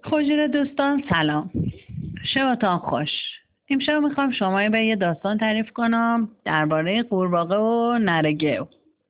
خوشیره دوستان سلام. شبتان خوش. امشب میخوام شما به یه داستان تعریف کنم درباره قورباغه و نره گیو.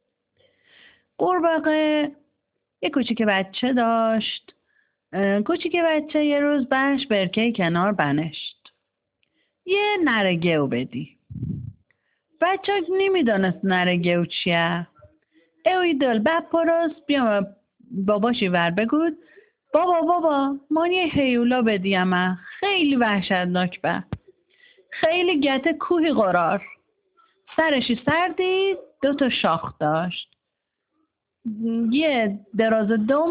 قورباغه یه کوچیک بچه داشت. کوچیک بچه یه روز برش برکه کنار بنشت. یه نره گیو بدی. بچه نمیدانست نره گیو چیه. اوی دل بپرس بیام باباشی ور بگود بابا من یه هیولا بدیم خیلی وحشتناک به خیلی گته کوهی قرار سرشی سردی 2 شاخ داشت یه دراز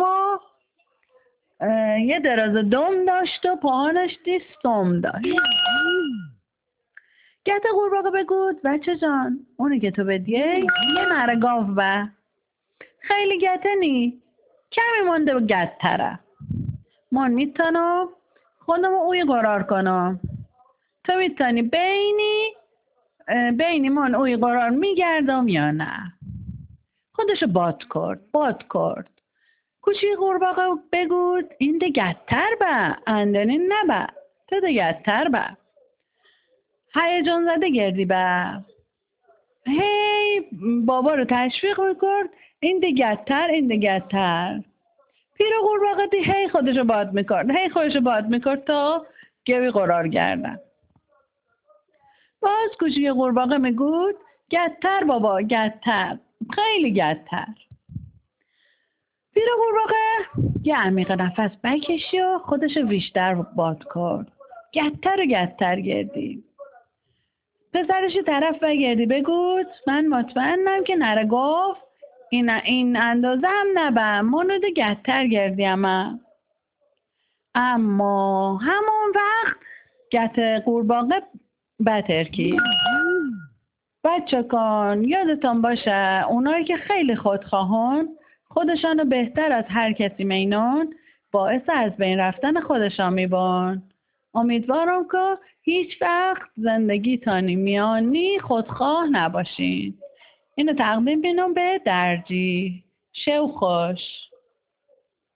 دم داشت و پاهانش دیستم داشت. گته قورباغه بگود بچه جان اونی که تو بدیه یه نره گاو به خیلی گته نی کمی مونده و گتره من میتونم خودم اوی قرار کنم تو میتونی بینی من اوی قرار میگردم یا نه. خودشو باد کرد کوچی قورباغه بگود این ده گتر به اندنی نبه تو ده گتر به هیجان زده گردی به هی بابا رو تشویق میکرد این ده گتر پیر قورباغه دی هی خودشو باد میکرد تا گوی قرار گردن. باز کوچیک قورباغه میگود گتر بابا گتر خیلی گتر. پیر قورباغه یه عمیق نفس بکشی و خودشو بیشتر باد کرد. گتر گردی. پسرشی طرف بگردی بگود من مطمئنم که نره گفت این اندازه هم نبم منو ده گتر گردیم اما همون وقت گته قورباغه بترکی. بچه کن یادتان باشه اونایی که خیلی خودخواهن خودشانو بهتر از هر کسی مینون باعث از بین رفتن خودشان میبان. امیدوارم که هیچ وقت زندگی تانی میانی خودخواه نباشین. اینو تقدیم بینم به درجی. شو خوش.